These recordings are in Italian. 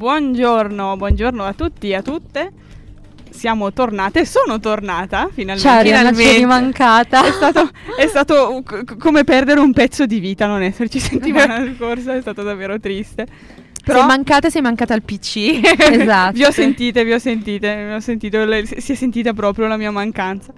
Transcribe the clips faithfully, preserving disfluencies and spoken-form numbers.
buongiorno, buongiorno a tutti e a tutte. Siamo tornate, sono tornata finalmente. Ciao, finalmente. Ci eri mancata. È stato, è stato c- come perdere un pezzo di vita non esserci settimana scorsa, è stato davvero triste. Però sei mancata, sei mancata al P C. Esatto. Vi ho sentite, vi ho sentite, vi ho sentito, le, si è sentita proprio la mia mancanza.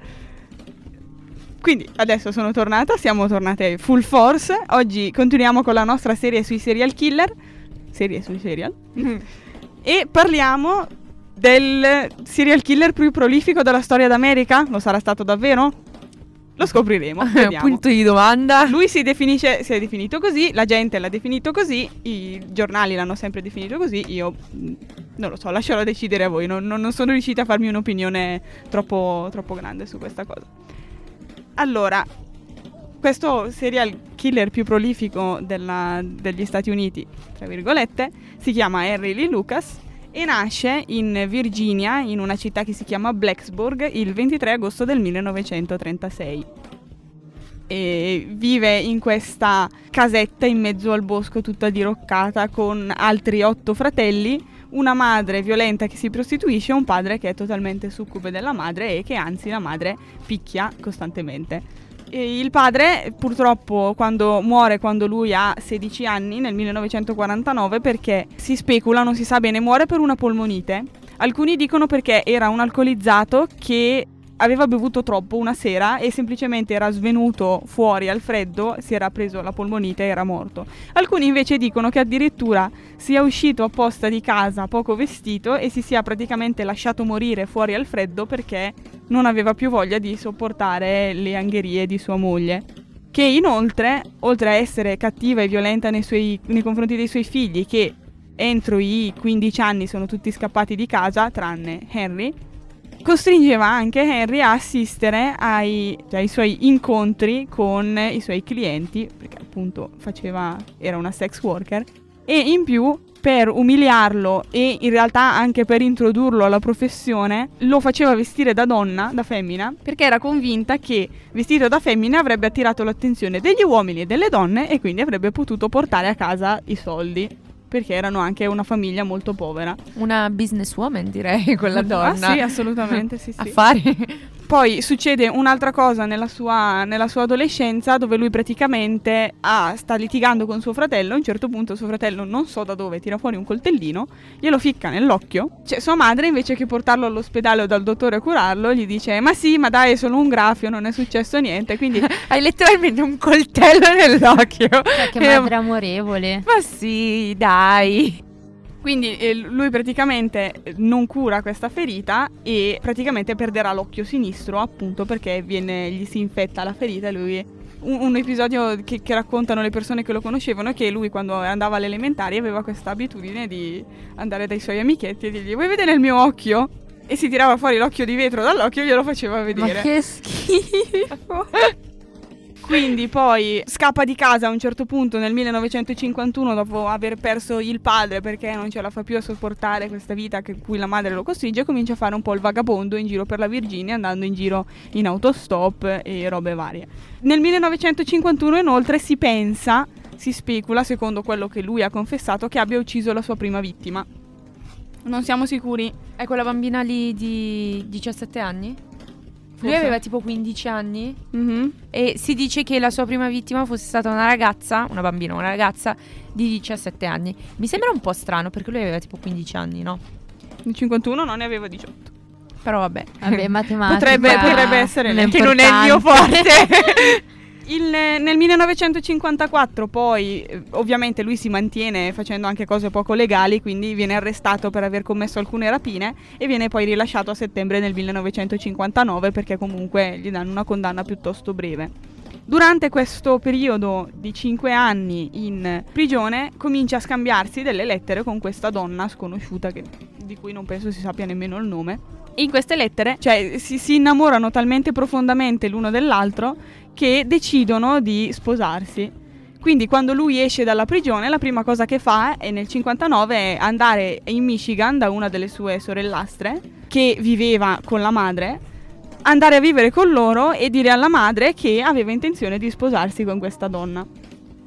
Quindi adesso sono tornata, siamo tornate full force. Oggi continuiamo con la nostra serie sui serial killer. Serie sui serial. Mm. E parliamo del serial killer più prolifico della storia d'America. Lo sarà stato davvero? Lo scopriremo. Punto di domanda. Lui si definisce, si è definito così, la gente l'ha definito così, i giornali l'hanno sempre definito così. Io non lo so, lascerò decidere a voi. Non, non, non sono riuscita a farmi un'opinione troppo, troppo grande su questa cosa. Allora, questo serial killer più prolifico della, degli Stati Uniti, tra virgolette, si chiama Henry Lee Lucas e nasce in Virginia, in una città che si chiama Blacksburg, il ventitré agosto del millenovecentotrentasei. E vive in questa casetta in mezzo al bosco tutta diroccata con altri otto fratelli, una madre violenta che si prostituisce e un padre che è totalmente succube della madre e che anzi la madre picchia costantemente. E il padre purtroppo quando muore quando lui ha sedici anni nel millenovecentoquarantanove, perché si specula, non si sa bene, muore per una polmonite. Alcuni dicono perché era un alcolizzato che aveva bevuto troppo una sera e semplicemente era svenuto fuori al freddo, si era preso la polmonite e era morto. Alcuni invece dicono che addirittura sia uscito apposta di casa poco vestito e si sia praticamente lasciato morire fuori al freddo perché non aveva più voglia di sopportare le angherie di sua moglie, che inoltre, oltre a essere cattiva e violenta nei, suoi, nei confronti dei suoi figli, che entro i quindici anni sono tutti scappati di casa, tranne Henry, costringeva anche Henry a assistere ai, cioè, ai suoi incontri con i suoi clienti, perché appunto faceva, era una sex worker, e in più per umiliarlo e in realtà anche per introdurlo alla professione lo faceva vestire da donna, da femmina, perché era convinta che vestito da femmina avrebbe attirato l'attenzione degli uomini e delle donne e quindi avrebbe potuto portare a casa i soldi, perché erano anche una famiglia molto povera. Una businesswoman, direi, quella donna. Ah sì, assolutamente, sì, sì. Affari. Poi succede un'altra cosa nella sua, nella sua adolescenza, dove lui praticamente ah, sta litigando con suo fratello. A un certo punto suo fratello, non so da dove, tira fuori un coltellino, glielo ficca nell'occhio. Cioè sua madre, invece che portarlo all'ospedale o dal dottore a curarlo, gli dice ma sì, ma dai, è solo un graffio, non è successo niente. Quindi hai letteralmente un coltello nell'occhio. Cioè, che madre amorevole. Ma sì, dai. Quindi eh, lui praticamente non cura questa ferita e praticamente perderà l'occhio sinistro, appunto perché viene, gli si infetta la ferita. Lui un, un episodio che, che raccontano le persone che lo conoscevano è che lui quando andava alle elementari aveva questa abitudine di andare dai suoi amichetti e dirgli vuoi vedere il mio occhio? E si tirava fuori l'occhio di vetro dall'occhio e glielo faceva vedere. Ma che schifo. Quindi poi scappa di casa a un certo punto nel millenovecentocinquantuno dopo aver perso il padre perché non ce la fa più a sopportare questa vita che cui la madre lo costringe, e comincia a fare un po' il vagabondo in giro per la Virginia, andando in giro in autostop e robe varie. Nel millenovecentocinquantuno inoltre si pensa, si specula, secondo quello che lui ha confessato, che abbia ucciso la sua prima vittima. Non siamo sicuri. È quella bambina lì di diciassette anni? Lui Forse. aveva tipo quindici anni Mm-hmm. e si dice che la sua prima vittima fosse stata una ragazza, una bambina, una ragazza di diciassette anni. Mi sembra un po' strano perché lui aveva tipo quindici anni, no? Nel cinquantuno non ne aveva diciotto. Però vabbè. Vabbè, matematica. Potrebbe, potrebbe essere lei. Che non è il mio forte. Il, nel millenovecentocinquantaquattro poi eh, ovviamente lui si mantiene facendo anche cose poco legali, quindi viene arrestato per aver commesso alcune rapine e viene poi rilasciato a settembre del millenovecentocinquantanove perché comunque gli danno una condanna piuttosto breve. Durante questo periodo di cinque anni in prigione comincia a scambiarsi delle lettere con questa donna sconosciuta che, di cui non penso si sappia nemmeno il nome. E in queste lettere, cioè, si, si innamorano talmente profondamente l'uno dell'altro che decidono di sposarsi. Quindi quando lui esce dalla prigione la prima cosa che fa è nel cinquantanove è andare in Michigan da una delle sue sorellastre che viveva con la madre, andare a vivere con loro e dire alla madre che aveva intenzione di sposarsi con questa donna.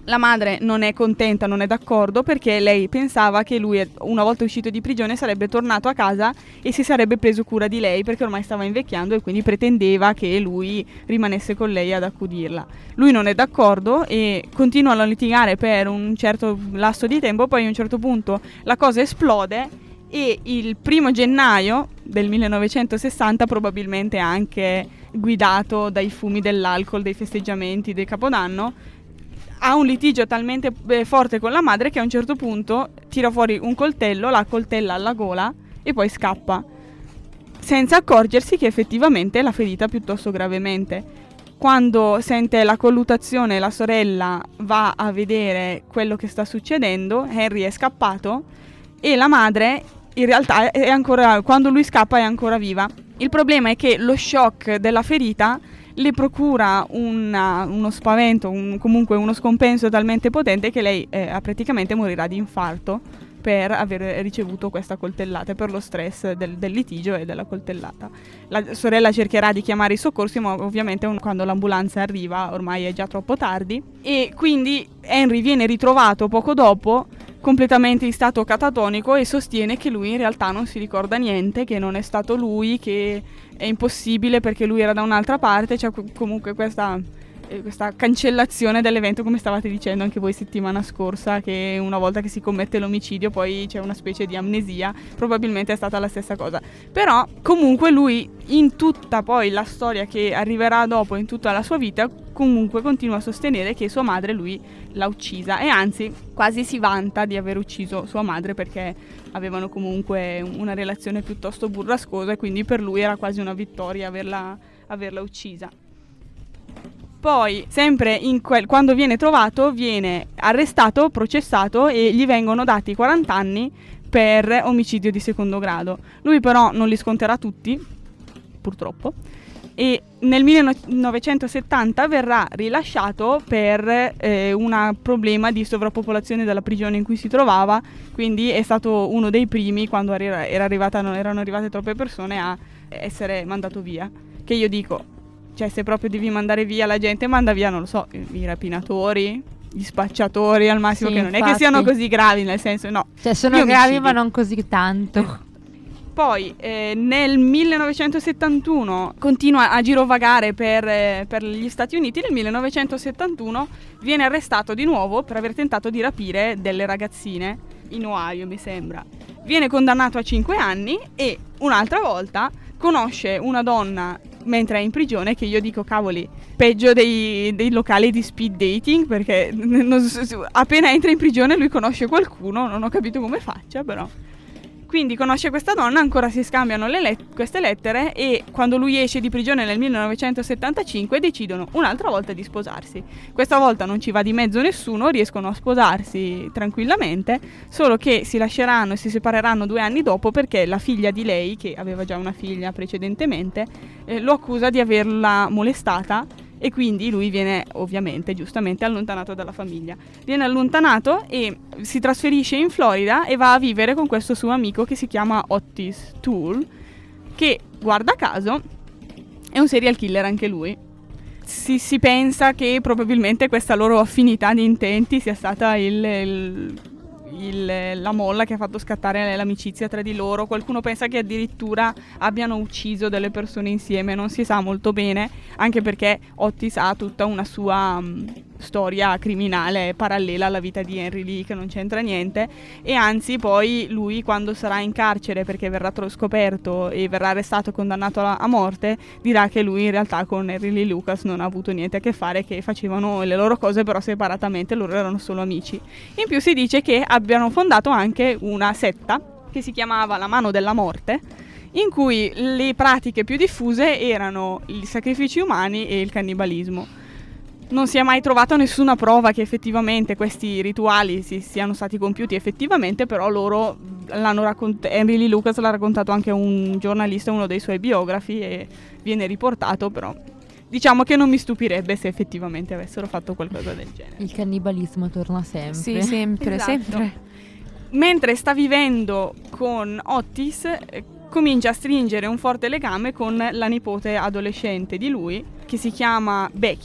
La madre non è contenta, non è d'accordo, perché lei pensava che lui, una volta uscito di prigione, sarebbe tornato a casa e si sarebbe preso cura di lei, perché ormai stava invecchiando e quindi pretendeva che lui rimanesse con lei ad accudirla. Lui non è d'accordo e continuano a litigare per un certo lasso di tempo, poi a un certo punto la cosa esplode e il primo gennaio del millenovecentosessanta, probabilmente anche guidato dai fumi dell'alcol, dei festeggiamenti del Capodanno, ha un litigio talmente eh, forte con la madre che a un certo punto tira fuori un coltello, la coltella alla gola e poi scappa, senza accorgersi che effettivamente l'ha ferita piuttosto gravemente. Quando sente la colluttazione, la sorella va a vedere quello che sta succedendo, Henry è scappato e la madre in realtà è ancora, quando lui scappa è ancora viva. Il problema è che lo shock della ferita le procura una, uno spavento, un, comunque uno scompenso talmente potente che lei eh, praticamente morirà di infarto per aver ricevuto questa coltellata, per lo stress del, del litigio e della coltellata. La sorella cercherà di chiamare i soccorsi, ma ovviamente un, quando l'ambulanza arriva ormai è già troppo tardi, e quindi Henry viene ritrovato poco dopo completamente in stato catatonico e sostiene che lui in realtà non si ricorda niente, che non è stato lui, che è impossibile perché lui era da un'altra parte. C'è comunque questa, eh, questa cancellazione dell'evento, come stavate dicendo anche voi settimana scorsa, che una volta che si commette l'omicidio poi c'è una specie di amnesia. Probabilmente è stata la stessa cosa, però comunque lui in tutta poi la storia che arriverà dopo, in tutta la sua vita, comunque continua a sostenere che sua madre lui l'ha uccisa, e anzi quasi si vanta di aver ucciso sua madre perché avevano comunque una relazione piuttosto burrascosa e quindi per lui era quasi una vittoria averla, averla uccisa. Poi sempre in quel, quando viene trovato viene arrestato, processato e gli vengono dati quaranta anni per omicidio di secondo grado. Lui però non li sconterà tutti, purtroppo, e nel millenovecentosettanta verrà rilasciato per eh, un problema di sovrappopolazione della prigione in cui si trovava, quindi è stato uno dei primi, quando era, era arrivata, non erano arrivate troppe persone, a essere mandato via. Che io dico, cioè se proprio devi mandare via la gente, manda via, non lo so, i rapinatori, gli spacciatori al massimo, sì, che non infatti. è che siano così gravi, nel senso, no. Cioè sono gravi ma non così tanto. Poi eh, nel millenovecentosettantuno continua a girovagare per, eh, per gli Stati Uniti. Nel millenovecentosettantuno viene arrestato di nuovo per aver tentato di rapire delle ragazzine in Ohio, mi sembra. Viene condannato a cinque anni e un'altra volta conosce una donna mentre è in prigione, che io dico cavoli, peggio dei, dei locali di speed dating, perché non, appena entra in prigione lui conosce qualcuno, non ho capito come faccia, però... Quindi conosce questa donna, ancora si scambiano le let- queste lettere, e quando lui esce di prigione nel millenovecentosettantacinque decidono un'altra volta di sposarsi. Questa volta non ci va di mezzo nessuno, riescono a sposarsi tranquillamente, solo che si lasceranno e si separeranno due anni dopo perché la figlia di lei, che aveva già una figlia precedentemente, eh, lo accusa di averla molestata. E quindi lui viene ovviamente, giustamente, allontanato dalla famiglia. Viene allontanato e si trasferisce in Florida e va a vivere con questo suo amico che si chiama Otis Toole, che, guarda caso, è un serial killer anche lui. Si, si pensa che probabilmente questa loro affinità di intenti sia stata il... il Il, la molla che ha fatto scattare l'amicizia tra di loro. Qualcuno pensa che addirittura abbiano ucciso delle persone insieme, non si sa molto bene, anche perché Otis ha tutta una sua um, storia criminale parallela alla vita di Henry Lee, che non c'entra niente, e anzi poi lui, quando sarà in carcere perché verrà tro- scoperto e verrà arrestato e condannato a, a morte, dirà che lui in realtà con Henry Lee Lucas non ha avuto niente a che fare, che facevano le loro cose però separatamente, loro erano solo amici. In più si dice che abbiano fondato anche una setta che si chiamava la Mano della Morte, in cui le pratiche più diffuse erano i sacrifici umani e il cannibalismo. Non si è mai trovata nessuna prova che effettivamente questi rituali si siano stati compiuti effettivamente, però loro l'hanno raccontato, Henry Lee Lucas l'ha raccontato anche un giornalista, uno dei suoi biografi, e viene riportato, però diciamo che non mi stupirebbe se effettivamente avessero fatto qualcosa del genere. Il cannibalismo torna sempre. Sì, sempre, Esatto. sempre. Mentre sta vivendo con Otis, eh, comincia a stringere un forte legame con la nipote adolescente di lui, che si chiama Becky,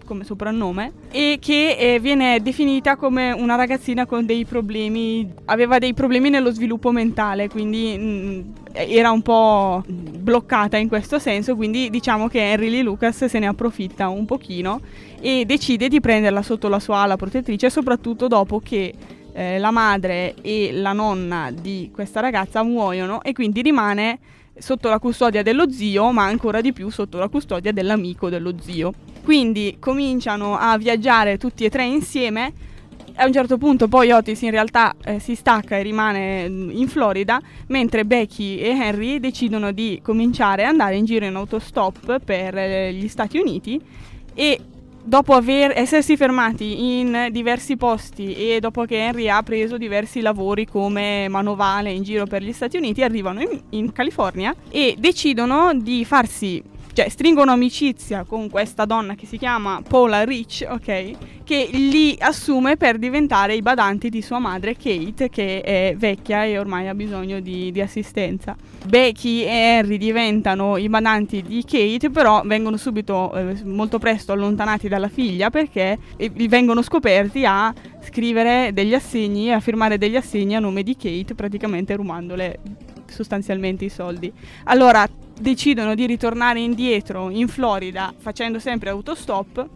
come soprannome, e che eh, viene definita come una ragazzina con dei problemi, aveva dei problemi nello sviluppo mentale, quindi mh, era un po' bloccata in questo senso, quindi diciamo che Henry Lee Lucas se ne approfitta un pochino e decide di prenderla sotto la sua ala protettrice, soprattutto dopo che eh, la madre e la nonna di questa ragazza muoiono e quindi rimane sotto la custodia dello zio, ma ancora di più sotto la custodia dell'amico dello zio. Quindi cominciano a viaggiare tutti e tre insieme. A un certo punto poi Otis in realtà eh, si stacca e rimane in Florida, mentre Becky e Henry decidono di cominciare ad andare in giro in autostop per eh, gli Stati Uniti, e dopo aver, essersi fermati in diversi posti e dopo che Henry ha preso diversi lavori come manovale in giro per gli Stati Uniti, arrivano in, in California e decidono di farsi, cioè stringono amicizia con questa donna che si chiama Paula Rich, ok? Che li assume per diventare i badanti di sua madre Kate, che è vecchia e ormai ha bisogno di, di assistenza. Becky e Henry diventano i badanti di Kate, però vengono subito, eh, molto presto allontanati dalla figlia perché eh, vengono scoperti a scrivere degli assegni, a firmare degli assegni a nome di Kate, praticamente rubandole sostanzialmente i soldi. Allora decidono di ritornare indietro in Florida facendo sempre autostop,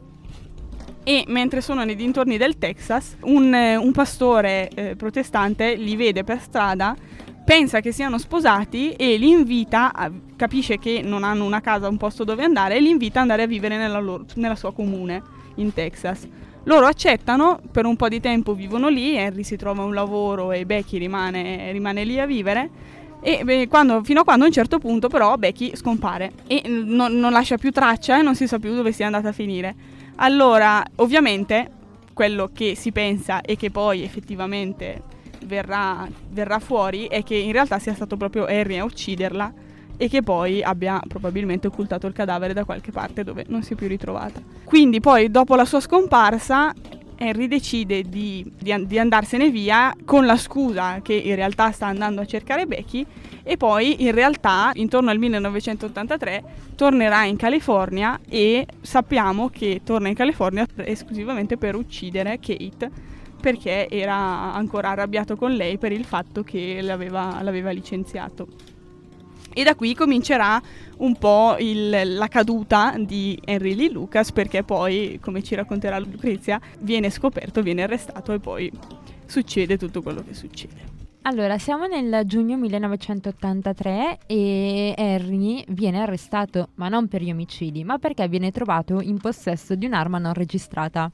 e mentre sono nei dintorni del Texas un, un pastore eh, protestante li vede per strada, pensa che siano sposati e li invita, a, capisce che non hanno una casa, un posto dove andare, e li invita ad andare a vivere nella, loro, nella sua comune in Texas. Loro accettano, per un po' di tempo vivono lì, Henry si trova un lavoro e Becky rimane, rimane lì a vivere. E beh, quando, fino a quando a un certo punto però Becky scompare e non, non lascia più traccia e non si sa più dove sia andata a finire. Allora ovviamente quello che si pensa e che poi effettivamente verrà, verrà fuori è che in realtà sia stato proprio Henry a ucciderla e che poi abbia probabilmente occultato il cadavere da qualche parte dove non si è più ritrovata. Quindi poi dopo la sua scomparsa Henry decide di, di, di andarsene via con la scusa che in realtà sta andando a cercare Becky, e poi in realtà intorno al millenovecentottantatré tornerà in California e sappiamo che torna in California esclusivamente per uccidere Kate, perché era ancora arrabbiato con lei per il fatto che l'aveva, l'aveva licenziato. E da qui comincerà un po' il, la caduta di Henry Lee Lucas, perché poi, come ci racconterà Lucrezia, viene scoperto, viene arrestato e poi succede tutto quello che succede. Allora, siamo nel giugno millenovecentottantatré e Henry viene arrestato, ma non per gli omicidi, ma perché viene trovato in possesso di un'arma non registrata.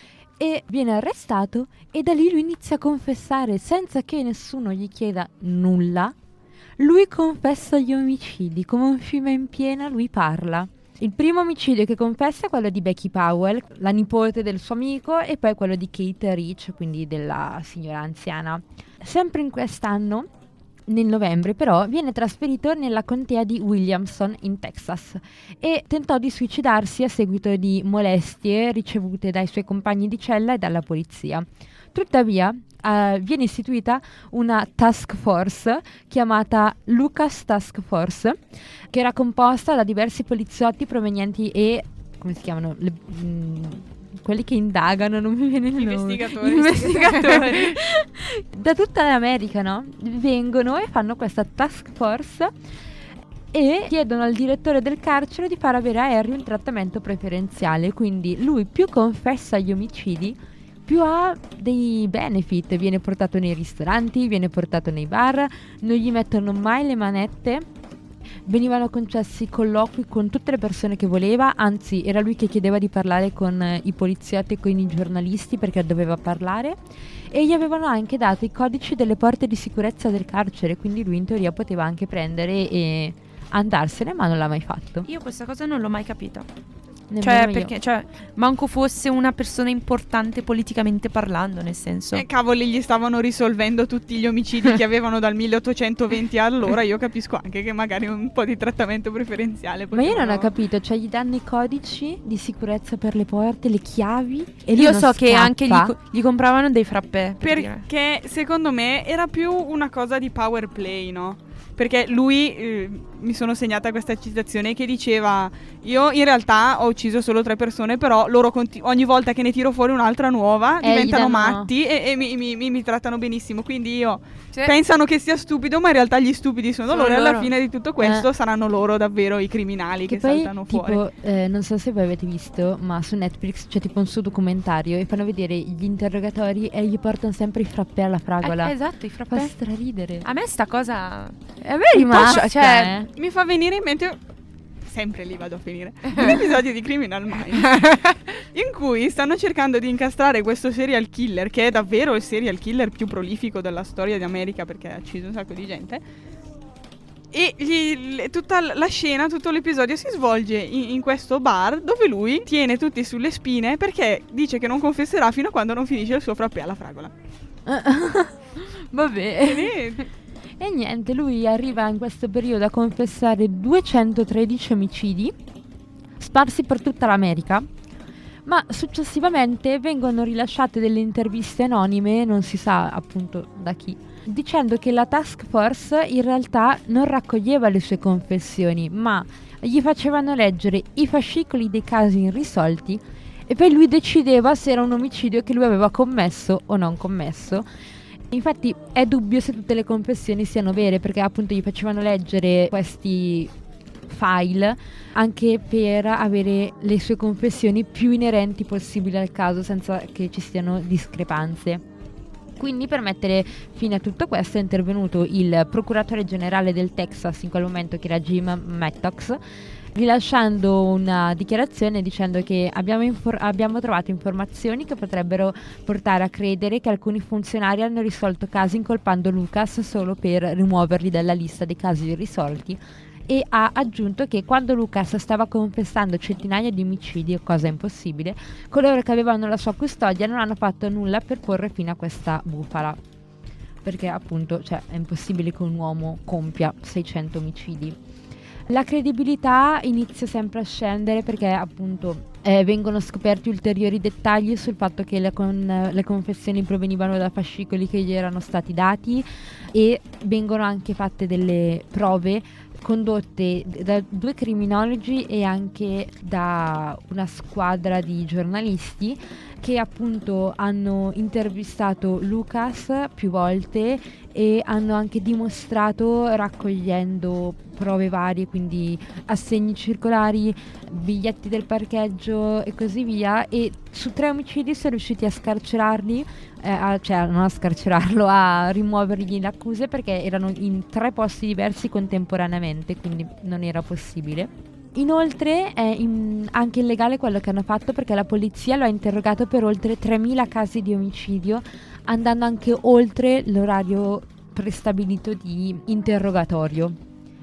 E viene arrestato e da lì lui inizia a confessare senza che nessuno gli chieda nulla. Lui confessa gli omicidi, come un fiume in piena lui parla. Il primo omicidio che confessa è quello di Becky Powell, la nipote del suo amico, e poi quello di Kate Rich, quindi della signora anziana. Sempre in quest'anno, nel novembre però, viene trasferito nella contea di Williamson in Texas e tentò di suicidarsi a seguito di molestie ricevute dai suoi compagni di cella e dalla polizia. Tuttavia, Uh, viene istituita una task force chiamata Lucas Task Force, che era composta da diversi poliziotti provenienti e, come si chiamano, le, mh, quelli che indagano, non mi viene il nome. Investigatori. Investigatori. Da tutta l'America, no? Vengono e fanno questa task force e chiedono al direttore del carcere di far avere a Henry un trattamento preferenziale, quindi lui più confessa gli omicidi, più ha dei benefit, viene portato nei ristoranti, viene portato nei bar, non gli mettono mai le manette, venivano concessi colloqui con tutte le persone che voleva, anzi era lui che chiedeva di parlare con eh, i poliziotti e con i giornalisti perché doveva parlare, e gli avevano anche dato i codici delle porte di sicurezza del carcere, quindi lui in teoria poteva anche prendere e andarsene, ma non l'ha mai fatto. Io questa cosa non l'ho mai capita. Nemmeno Cioè, io. perché, cioè, manco fosse una persona importante politicamente parlando, nel senso. E cavoli, gli stavano risolvendo tutti gli omicidi che avevano dal milleottocentoventi allora. Io capisco anche che magari un po' di trattamento preferenziale Ma io non potevano- ho capito, cioè gli danno i codici di sicurezza per le porte, le chiavi, e lui Io non so che scappa. anche gli, co- gli compravano dei frappè. per dire. Perché secondo me era più una cosa di power play, no? Perché lui eh, mi sono segnata questa citazione che diceva: io in realtà ho ucciso solo tre persone, però loro conti- ogni volta che ne tiro fuori un'altra nuova Eh, diventano gli danno- matti e, e mi, mi- mi- mi trattano benissimo, quindi io Cioè, pensano che sia stupido, ma in realtà gli stupidi sono, Sono loro, e alla loro. fine di tutto questo Eh. saranno loro davvero i criminali che, Che poi, saltano fuori. tipo, eh, non so se voi avete visto, ma su Netflix c'è tipo un suo documentario e fanno vedere gli interrogatori e gli portano sempre i frappè alla fragola. eh, esatto, i Fa frappè. straridere. A me sta cosa... A me è rimasta, cioè- eh. Mi fa venire in mente, sempre lì vado a finire, un episodio di Criminal Minds in cui stanno cercando di incastrare questo serial killer, che è davvero il serial killer più prolifico della storia di America, perché ha ucciso un sacco di gente. E gli- le- tutta l- la scena, tutto l'episodio si svolge in, in questo bar dove lui tiene tutti sulle spine perché dice che non confesserà fino a quando non finisce il suo frappè alla fragola. Vabbè. Quindi, E niente, lui arriva in questo periodo a confessare duecentotredici omicidi sparsi per tutta l'America, ma successivamente vengono rilasciate delle interviste anonime, non si sa appunto da chi, dicendo che la task force in realtà non raccoglieva le sue confessioni, ma gli facevano leggere i fascicoli dei casi irrisolti e poi lui decideva se era un omicidio che lui aveva commesso o non commesso. Infatti è dubbio se tutte le confessioni siano vere, perché appunto gli facevano leggere questi file anche per avere le sue confessioni più inerenti possibili al caso, senza che ci siano discrepanze. Quindi per mettere fine a tutto questo è intervenuto il procuratore generale del Texas in quel momento, che era Jim Mattox, rilasciando una dichiarazione dicendo che abbiamo, infor- abbiamo trovato informazioni che potrebbero portare a credere che alcuni funzionari hanno risolto casi incolpando Lucas solo per rimuoverli dalla lista dei casi irrisolti, e ha aggiunto che quando Lucas stava confessando centinaia di omicidi, cosa impossibile, coloro che avevano la sua custodia non hanno fatto nulla per porre fine a questa bufala, perché appunto, cioè, è impossibile che un uomo compia seicento omicidi. La credibilità inizia sempre a scendere perché appunto eh, vengono scoperti ulteriori dettagli sul fatto che le, con, le confessioni provenivano da fascicoli che gli erano stati dati, e vengono anche fatte delle prove condotte da due criminologi e anche da una squadra di giornalisti che appunto hanno intervistato Lucas più volte e hanno anche dimostrato, raccogliendo prove varie, quindi assegni circolari, biglietti del parcheggio e così via, e su tre omicidi sono riusciti a scarcerarli, eh, a, cioè non a scarcerarlo, a rimuovergli le accuse, perché erano in tre posti diversi contemporaneamente, quindi non era possibile. Inoltre è in- anche illegale quello che hanno fatto, perché la polizia lo ha interrogato per oltre tremila casi di omicidio, andando anche oltre l'orario prestabilito di interrogatorio.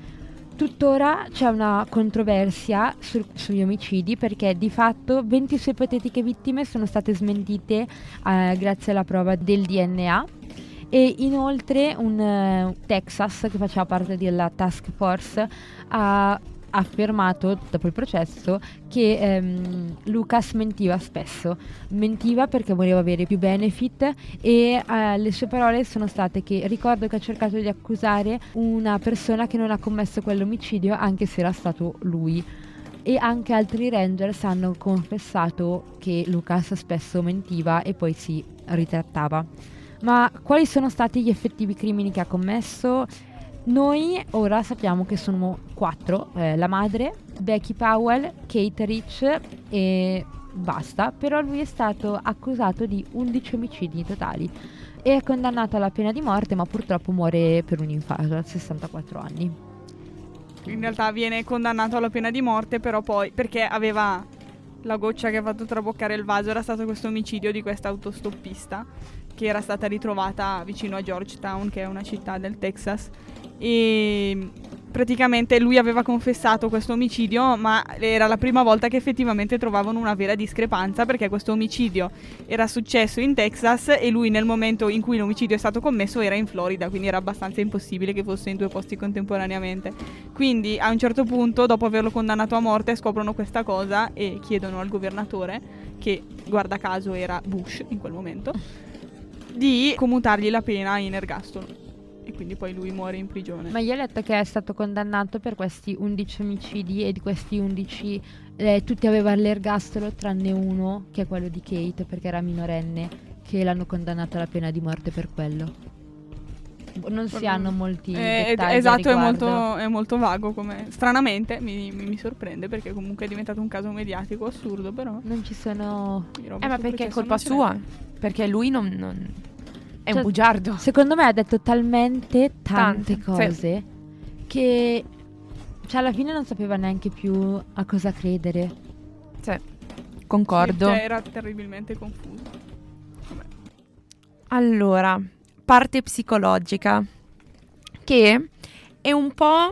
Tuttora c'è una controversia sul- sugli omicidi, perché di fatto venti sue ipotetiche vittime sono state smentite eh, grazie alla prova del D N A, e inoltre un eh, Texas che faceva parte della task force ha affermato dopo il processo che ehm, Lucas mentiva spesso, mentiva perché voleva avere più benefit, e eh, le sue parole sono state che ricordo che ha cercato di accusare una persona che non ha commesso quell'omicidio anche se era stato lui. E anche altri Rangers hanno confessato che Lucas spesso mentiva e poi si ritrattava. Ma quali sono stati gli effettivi crimini che ha commesso? Noi ora sappiamo che sono quattro, eh, la madre, Becky Powell, Kate Rich e basta, però lui è stato accusato di undici omicidi totali e è condannato alla pena di morte, ma purtroppo muore per un infarto a sessantaquattro anni. in realtà viene condannato alla pena di morte, però poi perché aveva la goccia che ha fatto traboccare il vaso, era stato questo omicidio di questa autostoppista che era stata ritrovata vicino a Georgetown, che è una città del Texas, e praticamente lui aveva confessato questo omicidio, ma era la prima volta che effettivamente trovavano una vera discrepanza, perché questo omicidio era successo in Texas e lui nel momento in cui l'omicidio è stato commesso era in Florida, quindi era abbastanza impossibile che fosse in due posti contemporaneamente. Quindi a un certo punto, dopo averlo condannato a morte, scoprono questa cosa e chiedono al governatore, che guarda caso era Bush in quel momento, di commutargli la pena in ergastolo. e quindi poi lui muore in prigione. Ma io ho letto che è stato condannato per questi undici omicidi e di questi undici eh, tutti avevano l'ergastolo tranne uno, che è quello di Kate, perché era minorenne, che l'hanno condannato alla pena di morte per quello. Non si hanno molti Eh, dettagli a esatto, è riguardo. molto, è molto vago come... Stranamente mi, mi, mi sorprende perché comunque è diventato un caso mediatico assurdo, però... Non ci sono... di roba Eh, ma sul perché è processo colpa non ce n'è. sua? Perché lui non... non- è Cioè, un bugiardo. Secondo me ha detto talmente tante Tante, cose che cioè alla fine non sapeva neanche più a cosa credere. Cioè, concordo. Sì, cioè, era terribilmente confuso. Vabbè. Allora, parte psicologica, che è un po'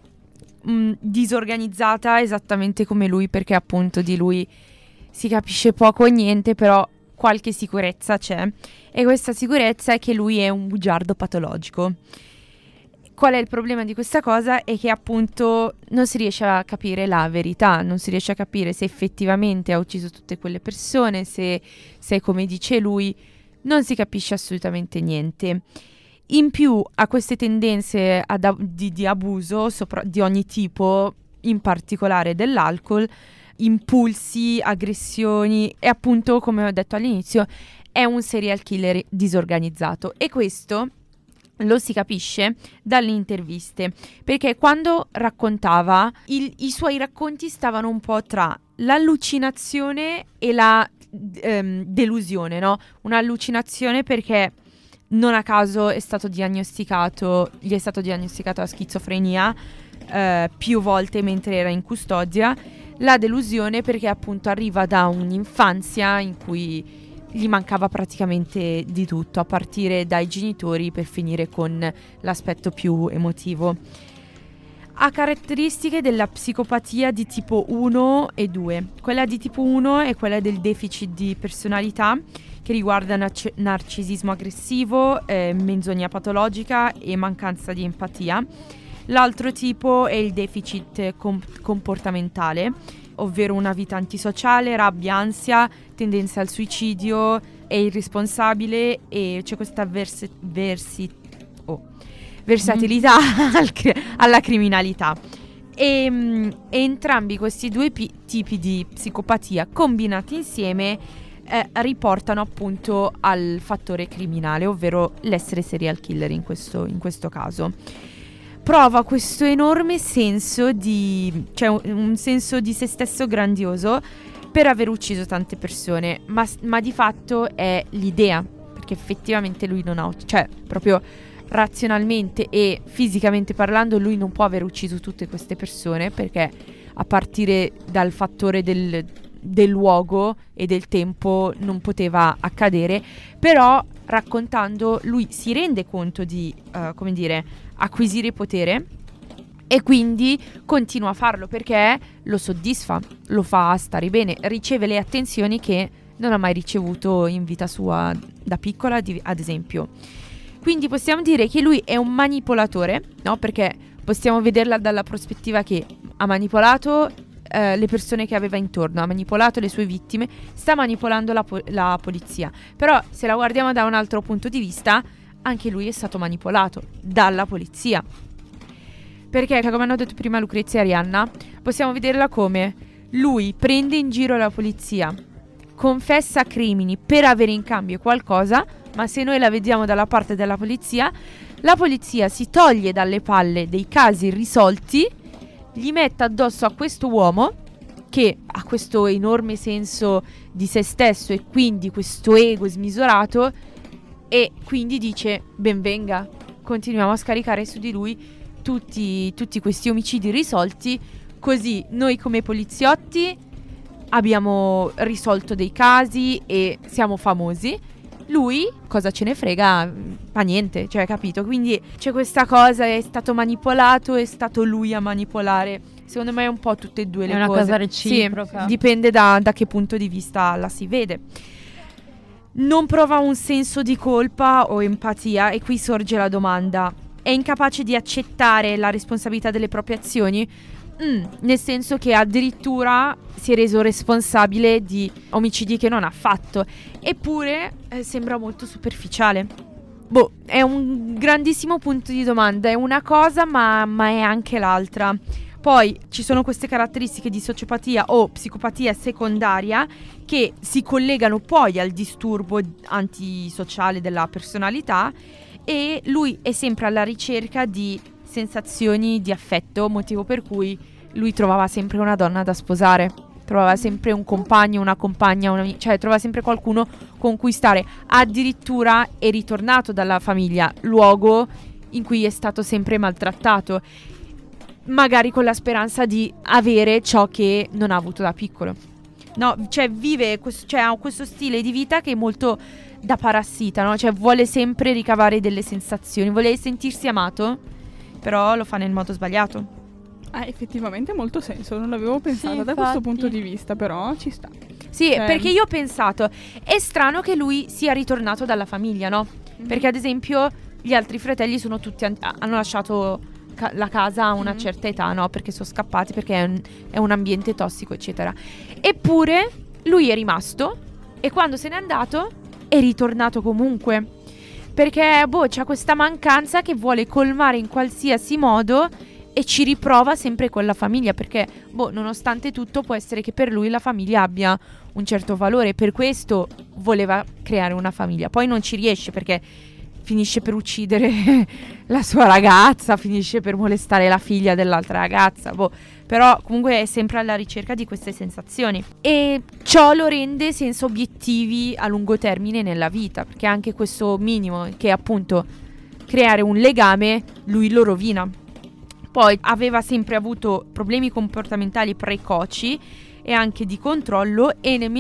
mh, disorganizzata esattamente come lui, perché appunto di lui si capisce poco o niente, però qualche sicurezza c'è. E questa sicurezza è che lui è un bugiardo patologico. Qual è il problema di questa cosa? È che appunto non si riesce a capire la verità, non si riesce a capire se effettivamente ha ucciso tutte quelle persone, se, se come dice lui, non si capisce assolutamente niente. In più ha queste tendenze ad ab- di, di abuso sopra- di ogni tipo, in particolare dell'alcol, impulsi, aggressioni e appunto, come ho detto all'inizio, è un serial killer disorganizzato. E questo lo si capisce dalle interviste, perché quando raccontava il- i suoi racconti stavano un po' tra l'allucinazione e la ehm, delusione, no? Un'allucinazione perché non a caso è stato diagnosticato, gli è stato diagnosticato la schizofrenia eh, più volte mentre era in custodia. La delusione perché appunto arriva da un'infanzia in cui gli mancava praticamente di tutto, a partire dai genitori per finire con l'aspetto più emotivo. Ha caratteristiche della psicopatia di tipo uno e due. Quella di tipo uno è quella del deficit di personalità, che riguarda narc- narcisismo aggressivo, eh, menzogna patologica e mancanza di empatia. L'altro tipo è il deficit com- comportamentale, ovvero una vita antisociale, rabbia, ansia, tendenza al suicidio, è irresponsabile e c'è questa vers- versi- oh, versatilità al cri- alla criminalità. E, mh, e entrambi questi due pi- tipi di psicopatia combinati insieme eh, riportano appunto al fattore criminale, ovvero l'essere serial killer in questo, in questo caso. Prova questo enorme senso di, cioè un, un senso di se stesso grandioso per aver ucciso tante persone, ma, ma di fatto è l'idea, perché effettivamente lui non ha, cioè proprio razionalmente e fisicamente parlando lui non può aver ucciso tutte queste persone, perché a partire dal fattore del, del luogo e del tempo non poteva accadere, però raccontando lui si rende conto di, uh, come dire, acquisire potere e quindi continua a farlo perché lo soddisfa, lo fa stare bene, riceve le attenzioni che non ha mai ricevuto in vita sua da piccola, di, ad esempio. Quindi possiamo dire che lui è un manipolatore, no? Perché possiamo vederla dalla prospettiva che ha manipolato eh, le persone che aveva intorno, ha manipolato le sue vittime, sta manipolando la, po- la polizia. Però se la guardiamo da un altro punto di vista, anche lui è stato manipolato dalla polizia. Perché, come hanno detto prima Lucrezia e Arianna, possiamo vederla come lui prende in giro la polizia, confessa crimini per avere in cambio qualcosa, ma se noi la vediamo dalla parte della polizia, la polizia si toglie dalle palle dei casi irrisolti, gli mette addosso a questo uomo che ha questo enorme senso di se stesso e quindi questo ego smisurato, e quindi dice benvenga, continuiamo a scaricare su di lui tutti, tutti questi omicidi risolti, così noi come poliziotti abbiamo risolto dei casi e siamo famosi. Lui cosa ce ne frega? Fa niente, cioè, capito? Quindi c'è questa cosa, è stato manipolato, è stato lui a manipolare. Secondo me è un po' tutte e due le è cose. una cosa reciproca. Sì, dipende da, da che punto di vista la si vede. Non prova un senso di colpa o empatia, e qui sorge la domanda: è incapace di accettare la responsabilità delle proprie azioni? Mm, nel senso che addirittura si è reso responsabile di omicidi che non ha fatto. Eppure eh, sembra molto superficiale, boh, è un grandissimo punto di domanda. È una cosa, ma, ma è anche l'altra. Poi ci sono queste caratteristiche di sociopatia o psicopatia secondaria che si collegano poi al disturbo antisociale della personalità, e lui è sempre alla ricerca di sensazioni di affetto, motivo per cui lui trovava sempre una donna da sposare, trovava sempre un compagno, una compagna, una, cioè trovava sempre qualcuno con cui stare. Addirittura è ritornato dalla famiglia, luogo in cui è stato sempre maltrattato, magari con la speranza di avere ciò che non ha avuto da piccolo. No, cioè vive, questo, cioè ha questo stile di vita che è molto da parassita, no? Cioè vuole sempre ricavare delle sensazioni, vuole sentirsi amato, però lo fa nel modo sbagliato. Ha effettivamente molto senso, non l'avevo pensato Sì, da questo infatti. punto di vista, però ci sta. Sì, Cioè- perché io ho pensato, è strano che lui sia ritornato dalla famiglia, no? Mhm. Perché ad esempio gli altri fratelli sono tutti an- hanno lasciato ca- la casa a una Mhm. certa età, no? Perché sono scappati, perché è un, è un ambiente tossico, eccetera. Eppure lui è rimasto, e quando se n'è andato è ritornato comunque, perché boh, c'ha questa mancanza che vuole colmare in qualsiasi modo, e ci riprova sempre con la famiglia, perché boh, nonostante tutto può essere che per lui la famiglia abbia un certo valore, per questo voleva creare una famiglia. Poi non ci riesce, perché finisce per uccidere la sua ragazza, finisce per molestare la figlia dell'altra ragazza, boh. Però comunque è sempre alla ricerca di queste sensazioni, e ciò lo rende senza obiettivi a lungo termine nella vita, perché anche questo minimo, che è appunto creare un legame, lui lo rovina. Poi aveva sempre avuto problemi comportamentali precoci e anche di controllo, e nel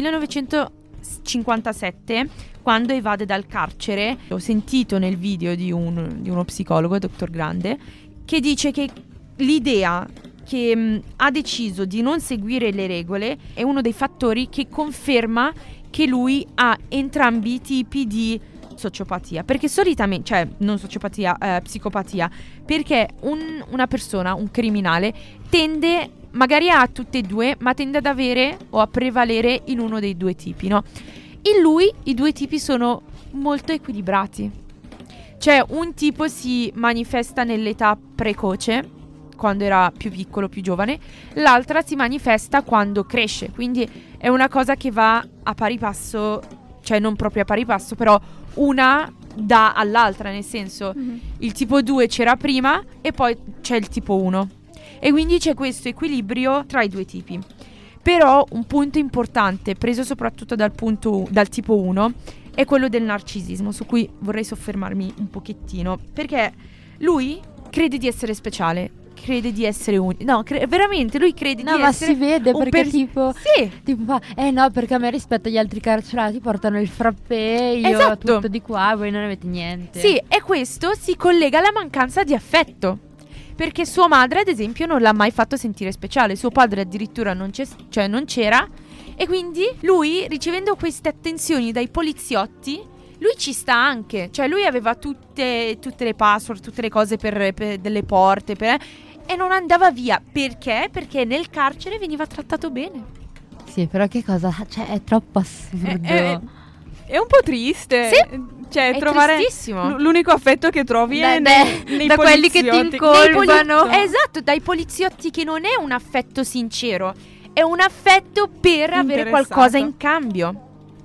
millenovecentocinquantasette, quando evade dal carcere, ho sentito nel video di, un, di uno psicologo, dottor Grande, che dice che l'idea che mh, ha deciso di non seguire le regole è uno dei fattori che conferma che lui ha entrambi i tipi di sociopatia, perché solitamente, cioè non sociopatia, eh, psicopatia, perché un- una persona, un criminale, tende, magari ha tutte e due, ma tende ad avere o a prevalere in uno dei due tipi, no? In lui i due tipi sono molto equilibrati, cioè un tipo si manifesta nell'età precoce, quando era più piccolo, più giovane, l'altra si manifesta quando cresce, quindi è una cosa che va a pari passo, cioè non proprio a pari passo, però una dà all'altra, nel senso Mhm. il tipo due c'era prima e poi c'è il tipo uno, e quindi c'è questo equilibrio tra i due tipi. Però un punto importante, preso soprattutto dal, punto, dal tipo uno, è quello del narcisismo, su cui vorrei soffermarmi un pochettino, perché lui crede di essere speciale, crede di essere unico, no, cre- veramente lui crede No, di ma essere si vede un perché pers- tipo, sì, tipo fa, eh no, perché a me rispetto agli altri carcerati portano il frappè, io Esatto. tutto di qua, voi non avete niente. sì, e questo si collega alla mancanza di affetto, perché sua madre ad esempio non l'ha mai fatto sentire speciale, suo padre addirittura non, c'è, cioè non c'era, e quindi lui, ricevendo queste attenzioni dai poliziotti, lui ci sta anche, cioè lui aveva tutte, tutte le password, tutte le cose per, per delle porte, per, e non andava via. Perché? Perché nel carcere veniva trattato bene. Sì, però che cosa? Cioè, è troppo assurdo. È, è- è un po' triste. Sì. Cioè, È trovare tristissimo. l- l'unico affetto che trovi Da- è da- nei, nei da quelli che ti poliziotti. incolpano. Dei poli- Colpano. Esatto, dai poliziotti, che non è un affetto sincero, è un affetto per avere Interessato. qualcosa in cambio,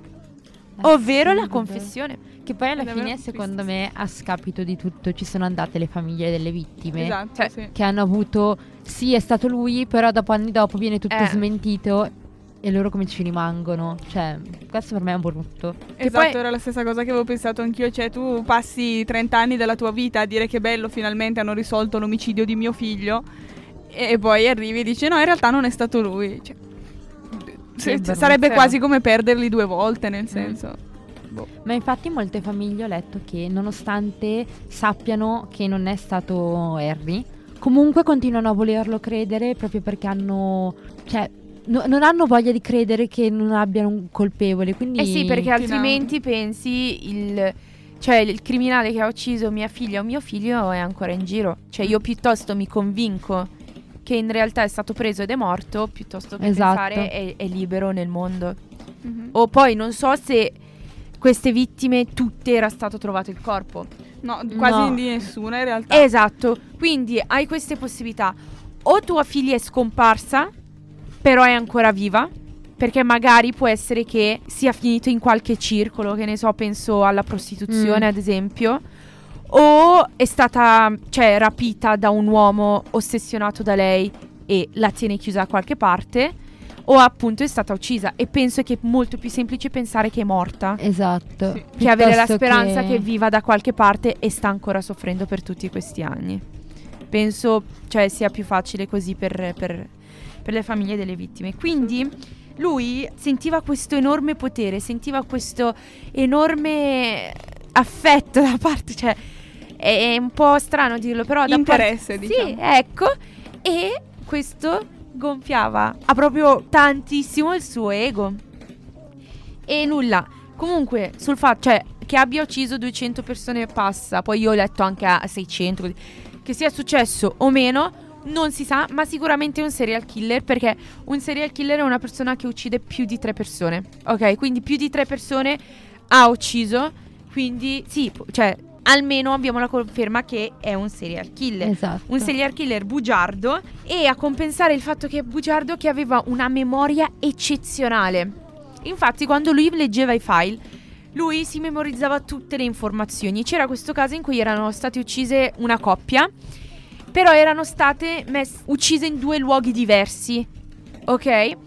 ovvero la Assurdo. confessione. Che poi alla È davvero fine, secondo triste. me, a scapito di tutto, ci sono andate le famiglie delle vittime. Esatto, Cioè, sì. Che hanno avuto, sì, è stato lui, però dopo anni dopo viene tutto Eh. smentito. E loro come ci rimangono? Cioè, questo per me è un brutto. Esatto, poi- era la stessa cosa che avevo pensato anch'io. Cioè, tu passi trenta anni della tua vita a dire che bello, finalmente hanno risolto l'omicidio di mio figlio, e poi arrivi e dici no, in realtà non è stato lui. Cioè, se- brutto. sarebbe quasi come perderli due volte, nel senso. Boh. Ma infatti molte famiglie ho letto che nonostante sappiano che non è stato Harry, comunque continuano a volerlo credere proprio perché hanno, cioè, no- non hanno voglia di credere che non abbiano un colpevole. Quindi Eh sì, perché Fino a- altrimenti pensi il, cioè il criminale che ha ucciso mia figlia o mio figlio è ancora in giro. Cioè io piuttosto mi convinco che in realtà è stato preso ed è morto, piuttosto che Esatto. pensare è, è libero nel mondo. Mhm. O poi non so se queste vittime tutte era stato trovato il corpo. No, quasi No. di nessuna in realtà. Esatto, quindi hai queste possibilità. O tua figlia è scomparsa, però è ancora viva, perché magari può essere che sia finito in qualche circolo, che ne so, penso alla prostituzione Mm. ad esempio, o è stata, cioè, rapita da un uomo ossessionato da lei e la tiene chiusa da qualche parte, o appunto è stata uccisa. E penso che è molto più semplice pensare che è morta Esatto. Sì. che avere la Piuttosto speranza che... viva da qualche parte e sta ancora soffrendo per tutti questi anni. Penso, cioè, sia più facile così per, per, per le famiglie delle vittime. Quindi lui sentiva questo enorme potere, sentiva questo enorme affetto da parte, cioè è, è un po' strano dirlo, però da Interesse, parte, diciamo. Sì, ecco, e questo gonfiava a proprio tantissimo il suo ego. E nulla. Comunque, sul fatto, cioè, che abbia ucciso duecento persone passa, poi io ho letto anche a seicento, così. Che sia successo o meno non si sa, ma sicuramente è un serial killer, perché un serial killer è una persona che uccide più di tre persone. Ok, quindi più di tre persone ha ucciso, quindi sì, po- cioè almeno abbiamo la conferma che è un serial killer. Esatto. Un serial killer bugiardo, e a compensare il fatto che è bugiardo, che aveva una memoria eccezionale. Infatti quando lui leggeva i file, lui si memorizzava tutte le informazioni. C'era questo caso in cui erano state uccise una coppia, però erano state mess- uccise in due luoghi diversi, ok?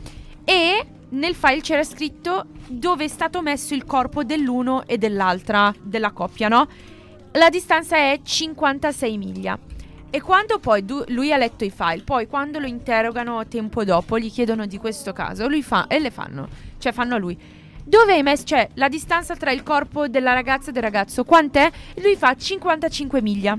E nel file c'era scritto dove è stato messo il corpo dell'uno e dell'altra, della coppia, no? La distanza è cinquantasei miglia. E quando poi du- lui ha letto i file, poi quando lo interrogano tempo dopo, gli chiedono di questo caso, lui fa, e le fanno, cioè fanno a lui: dove hai messo, cioè la distanza tra il corpo della ragazza e del ragazzo, quant'è? E lui fa cinquantacinque miglia.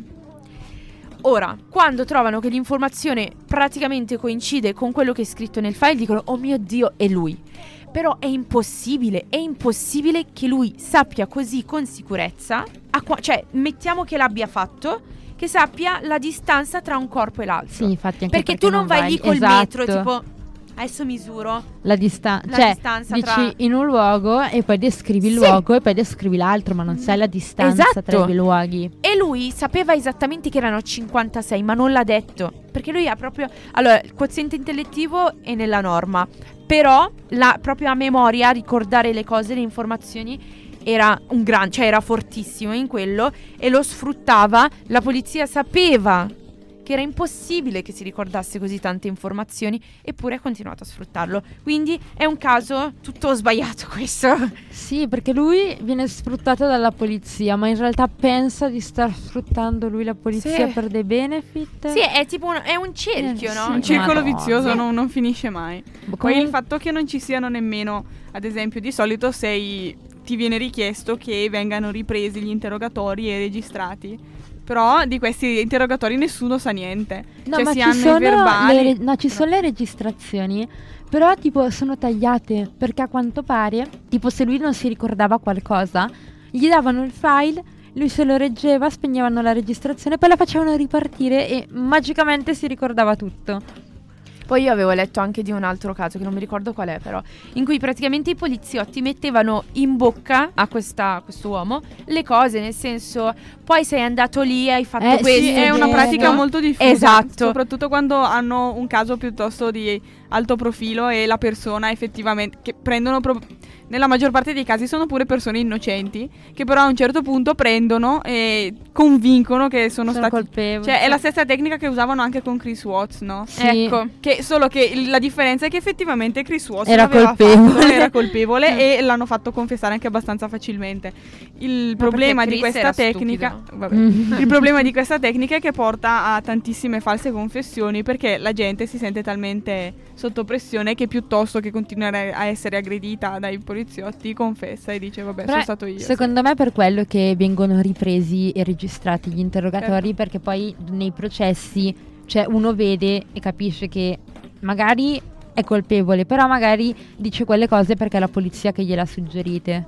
Ora, quando trovano che l'informazione praticamente coincide con quello che è scritto nel file, dicono: oh mio Dio, è lui. Però è impossibile, è impossibile che lui sappia così con sicurezza, a qua- cioè mettiamo che l'abbia fatto, che sappia la distanza tra un corpo e l'altro. Sì, infatti, anche perché, tu non vai lì col esatto. metro, tipo, adesso misuro la, distan- la cioè, distanza dici tra... in un luogo e poi descrivi il Sì. luogo e poi descrivi l'altro, ma non sai la distanza Esatto. tra i due luoghi. E lui sapeva esattamente che erano cinquantasei, ma non l'ha detto, perché lui ha proprio... Allora, il quoziente intellettivo è nella norma, però la proprio a memoria, ricordare le cose, le informazioni, era un gran... cioè era fortissimo in quello, e lo sfruttava. La polizia sapeva che era impossibile che si ricordasse così tante informazioni, eppure ha continuato a sfruttarlo. Quindi è un caso tutto sbagliato questo. Sì, perché lui viene sfruttato dalla polizia, ma in realtà pensa di star sfruttando lui la polizia Sì. per dei benefit. Sì, è tipo un, è un cerchio, Eh, no? sì. Un circolo Madonna. vizioso non, non finisce mai. Poi Comun- il fatto che non ci siano nemmeno, ad esempio, di solito sei, ti viene richiesto che vengano ripresi gli interrogatori e registrati. Però di questi interrogatori nessuno sa niente. No, cioè ma si ci hanno sono i verbali. le re- no, ci però- sono le registrazioni, però tipo sono tagliate, perché a quanto pare, tipo se lui non si ricordava qualcosa, gli davano il file, lui se lo reggeva, spegnevano la registrazione, poi la facevano ripartire e magicamente si ricordava tutto. Poi io avevo letto anche di un altro caso, che non mi ricordo qual è però, in cui praticamente i poliziotti mettevano in bocca a questa, questo uomo le cose, nel senso: poi sei andato lì, hai fatto Eh, questo. Sì, è una vero. pratica molto diffusa. Esatto. Soprattutto quando hanno un caso piuttosto di alto profilo e la persona effettivamente che prendono pro- nella maggior parte dei casi sono pure persone innocenti che però a un certo punto prendono e convincono che sono, Sono stati colpevoli. cioè è la stessa tecnica che usavano anche con Chris Watts, no? Sì. Ecco. Che solo che il- la differenza è che effettivamente Chris Watts Era l'aveva colpevole. fatto, era colpevole e l'hanno fatto confessare anche abbastanza facilmente. Il problema di Chris questa era tecnica, stupido. vabbè. Mm. Il problema di questa tecnica è che porta a tantissime false confessioni, perché la gente si sente talmente sotto pressione che piuttosto che continuare a essere aggredita dai poliziotti confessa e dice vabbè Però sono stato io. Secondo me è per quello che vengono ripresi e registrati gli interrogatori, Certo. perché poi nei processi, cioè, uno vede e capisce che magari è colpevole, però magari dice quelle cose perché è la polizia che gliela suggerite.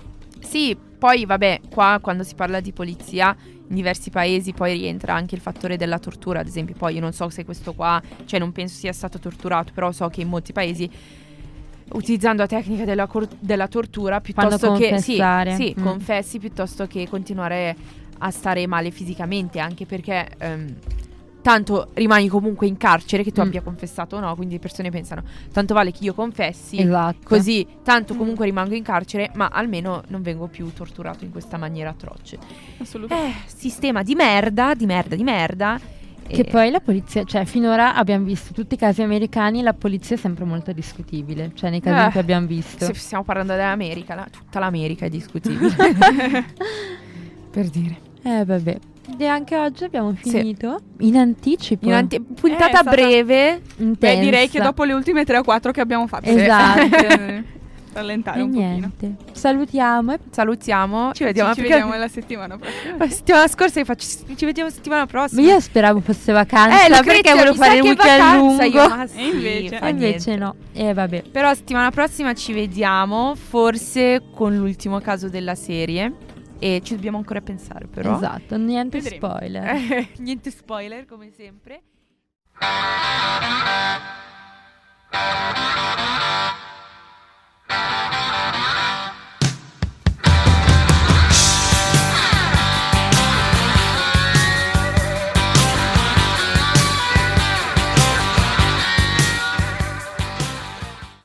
Sì, poi vabbè, qua quando si parla di polizia in diversi paesi poi rientra anche il fattore della tortura, ad esempio. Poi io non so se questo qua, cioè non penso sia stato torturato, però so che in molti paesi utilizzando la tecnica della, cor- della tortura piuttosto che sì, confessare. sì, Mm. confessi piuttosto che continuare a stare male fisicamente, anche perché ehm, tanto rimani comunque in carcere, che tu Mm. abbia confessato o no, quindi le persone pensano tanto vale che io confessi, Esatto. così tanto Mm. comunque rimango in carcere, ma almeno non vengo più torturato in questa maniera atroce. Assolutamente. Eh, sistema di merda, di merda, di merda. Che E- poi la polizia, cioè finora abbiamo visto tutti i casi americani, la polizia è sempre molto discutibile, cioè nei casi Eh, in cui abbiamo visto. Se stiamo parlando dell'America, la- tutta l'America è discutibile. Per dire. Eh vabbè. E anche oggi abbiamo Sì. finito in anticipo. In ante- Eh, puntata è stata- breve. Intensa. Beh, direi che dopo le ultime tre o quattro che abbiamo fatto. Esatto. Rallentare E un pochino. niente. Salutiamo e Salutiamo. Ci vediamo, Ci, ci perché- vediamo la settimana prossima. La settimana scorsa vi faccio. Ci vediamo settimana prossima. io speravo fosse vacanza Eh, perché Lucrezia, volevo mi sa fare il che è weekend vacanza lungo. io, ma sì, E invece? fa E invece niente. no. E vabbè. Però settimana prossima ci vediamo, forse con l'ultimo caso della serie. E ci dobbiamo ancora pensare, però. Esatto, niente Vedremo. spoiler. Eh, niente spoiler, come sempre.